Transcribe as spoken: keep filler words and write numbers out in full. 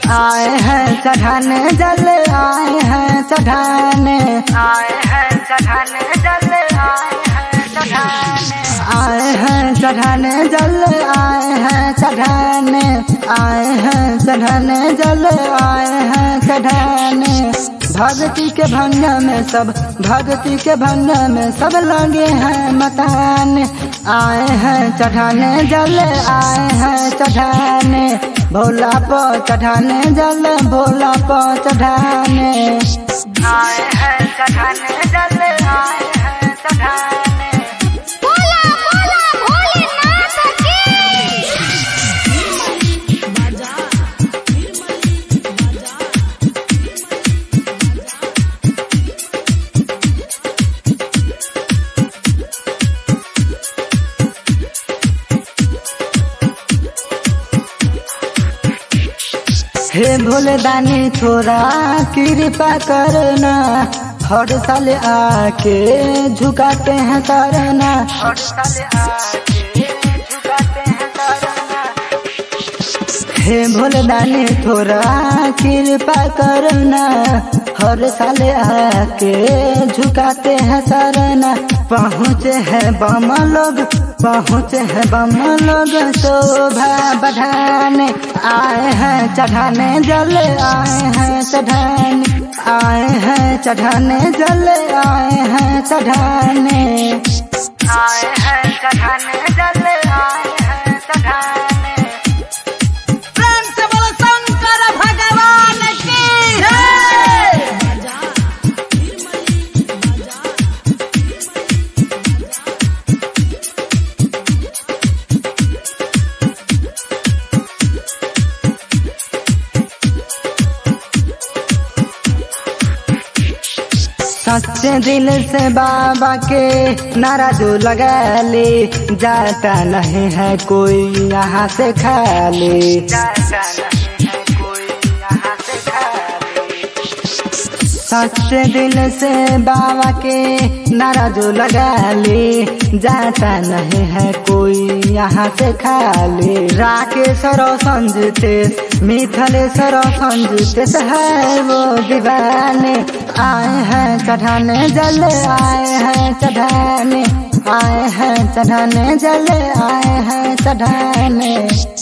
आए हैं चढ़ाने जल आए हैं चढ़ाने आए हैं चढ़ाने जल आए हैं चढ़ाने आए हैं चढ़ाने जल आए हैं चढ़ाने आए हैं चढ़ाने जल आए हैं चढ़ाने भक्ति के भंग में सब भक्ति के भंग में सब लगे हैं मकान आए हैं चढ़ाने जल आए हैं चढ़ाने भोला पो चढ़ाने जल भोला पो चढ़ाने आए हैं चढ़ाने जल आए हैं चढ़ाने बोला बोला भोलेनाथ की। हे भोले दानी थोड़ा कृपा करना हर साल आके झुकाते हैं सरना हर साल आके झुकाते हैं सरना हे भोले दानी थोड़ा कृपा करना हर साल आके झुकाते हैं सरना पहुँचे हैं बम लोग पहुँचे हैं बम लोग शोभा बढ़ाने आए हैं चढ़ाने जल आए हैं चढ़ाने आए हैं चढ़ाने जल आए हैं चढ़ाने आए हैं चढ़ाने जल आए हैं चढ़ाने प्रेम से बोलो शंकर भगवान की जय। सच्चे दिल से बाबा के नारा जो लगा ले जाता नहीं है कोई यहाँ से खाली जाता नहीं है कोई यहाँ से खाली सच्चे दिल से बाबा के नारा जो लगा ले जाता नहीं है कोई यहाँ से खाली राकेश्वर संजतेश मिथलेश्वर संजतेश है वो दीवाने आए हैं चढ़ाने जल आए हैं चढ़ाने आए हैं चढ़ाने जल आए हैं चढ़ाने।